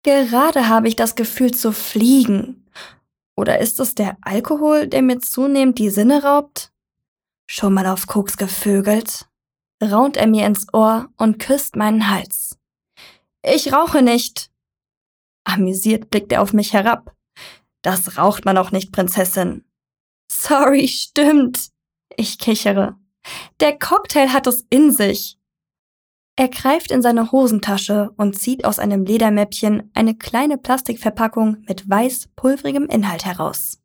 Gerade habe ich das Gefühl zu fliegen. Oder ist es der Alkohol, der mir zunehmend die Sinne raubt? Schon mal auf Koks gevögelt? Raunt er mir ins Ohr und küsst meinen Hals. Ich rauche nicht. Amüsiert blickt er auf mich herab. Das raucht man auch nicht, Prinzessin. Sorry, stimmt. Ich kichere. Der Cocktail hat es in sich. Er greift in seine Hosentasche und zieht aus einem Ledermäppchen eine kleine Plastikverpackung mit weiß, pulverigem Inhalt heraus.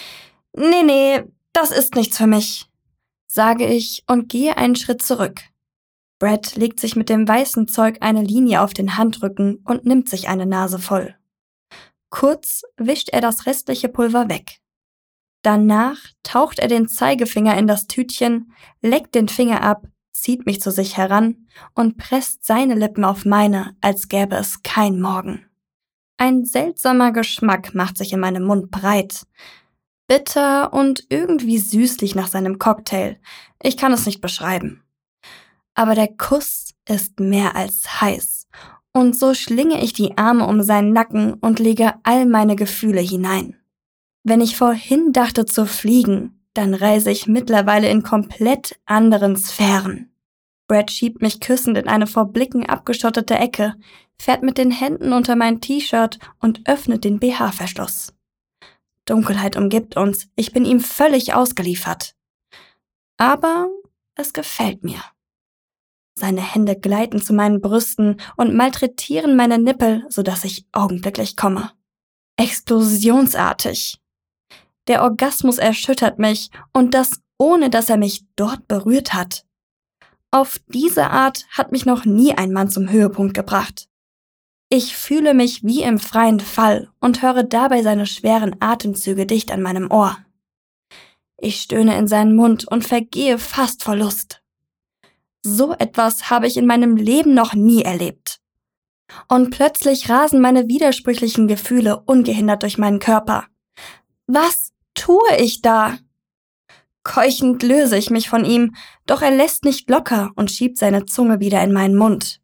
Nee, das ist nichts für mich, sage ich und gehe einen Schritt zurück. Brad legt sich mit dem weißen Zeug eine Linie auf den Handrücken und nimmt sich eine Nase voll. Kurz wischt er das restliche Pulver weg. Danach taucht er den Zeigefinger in das Tütchen, leckt den Finger ab, zieht mich zu sich heran und presst seine Lippen auf meine, als gäbe es kein Morgen. Ein seltsamer Geschmack macht sich in meinem Mund breit. Bitter und irgendwie süßlich nach seinem Cocktail. Ich kann es nicht beschreiben. Aber der Kuss ist mehr als heiß. Und so schlinge ich die Arme um seinen Nacken und lege all meine Gefühle hinein. Wenn ich vorhin dachte zu fliegen, dann reise ich mittlerweile in komplett anderen Sphären. Brad schiebt mich küssend in eine vor Blicken abgeschottete Ecke, fährt mit den Händen unter mein T-Shirt und öffnet den BH-Verschluss. Dunkelheit umgibt uns, ich bin ihm völlig ausgeliefert. Aber es gefällt mir. Seine Hände gleiten zu meinen Brüsten und malträtieren meine Nippel, sodass ich augenblicklich komme. Explosionsartig. Der Orgasmus erschüttert mich und das ohne, dass er mich dort berührt hat. Auf diese Art hat mich noch nie ein Mann zum Höhepunkt gebracht. Ich fühle mich wie im freien Fall und höre dabei seine schweren Atemzüge dicht an meinem Ohr. Ich stöhne in seinen Mund und vergehe fast vor Lust. So etwas habe ich in meinem Leben noch nie erlebt. Und plötzlich rasen meine widersprüchlichen Gefühle ungehindert durch meinen Körper. Was tue ich da? Keuchend löse ich mich von ihm, doch er lässt nicht locker und schiebt seine Zunge wieder in meinen Mund.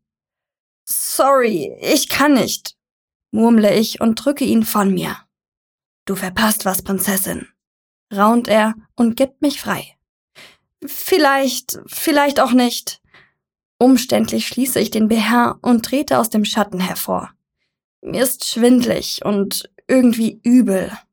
Sorry, ich kann nicht, murmle ich und drücke ihn von mir. Du verpasst was, Prinzessin, raunt er und gibt mich frei. Vielleicht auch nicht. Umständlich schließe ich den BH und trete aus dem Schatten hervor. Mir ist schwindlig und irgendwie übel.